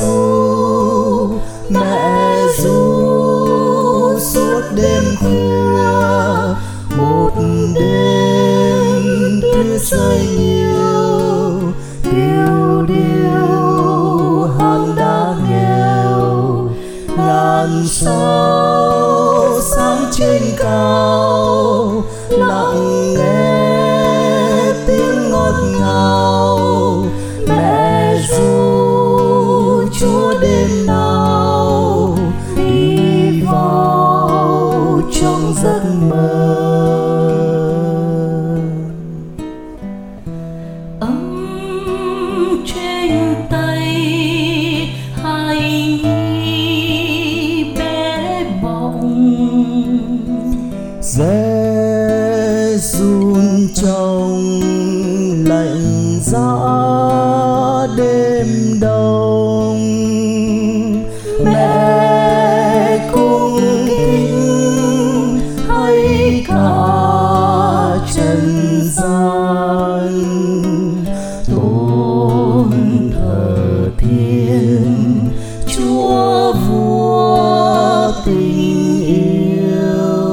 ru, mẹ ru suốt đêm khuya, một đêm tuyết rơi nhiều, tiêu điều hang đá nghèo, ngàn sao sáng trên cao, lặng nghe tiếng ngọt ngào. Mẹ ru Chúa đêm nào đi vào trong giấc mơ, ấm trên tay hài nhi bé bỏng, rẽ run trong lạnh giá đêm đông. Mẹ cung kính hay cả trần gian, tôn thờ thiên Chúa vua tình yêu.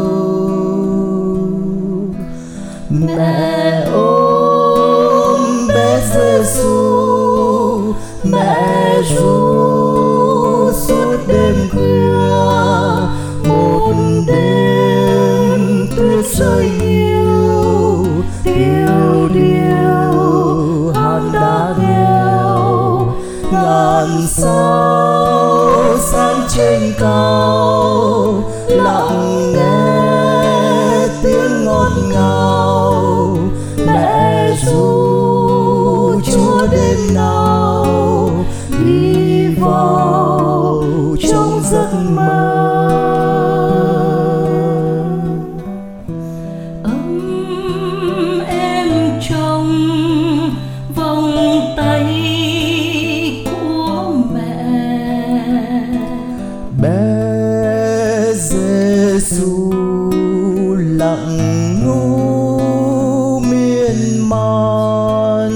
Mẹ ôm bé Giêsu, mẹ ru suốt đêm khuya, một đêm tuyết rơi nhiều, tiêu điều hang đá nghèo, ngàn sao sáng trên cao, lặng nghe tiếng ngọt ngào. Mẹ ru Chúa đêm nào đi vào trong giấc mơ, ấm em trong vòng tay của mẹ. Bé Giêsu lặng ngu miên man,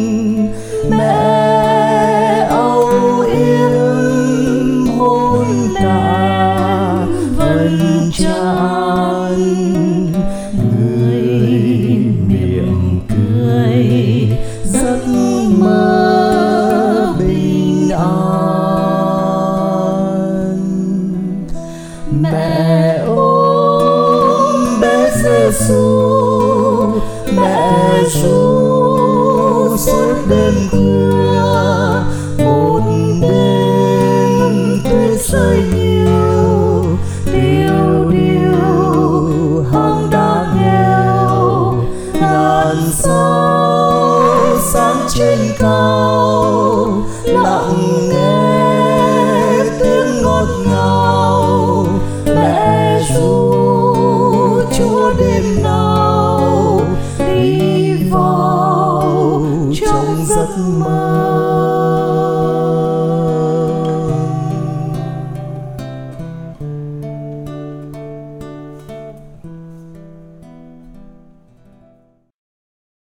mẹ âu yếm hôn cả vầng trán, người mỉm cười giấc mơ bình an. Mẹ ôm bé Giêsu, mẹ ru suốt đêm khuya, một đêm tuyết rơi nhiều, tiêu điều hang đá nghèo, ngàn sao sáng trên cao,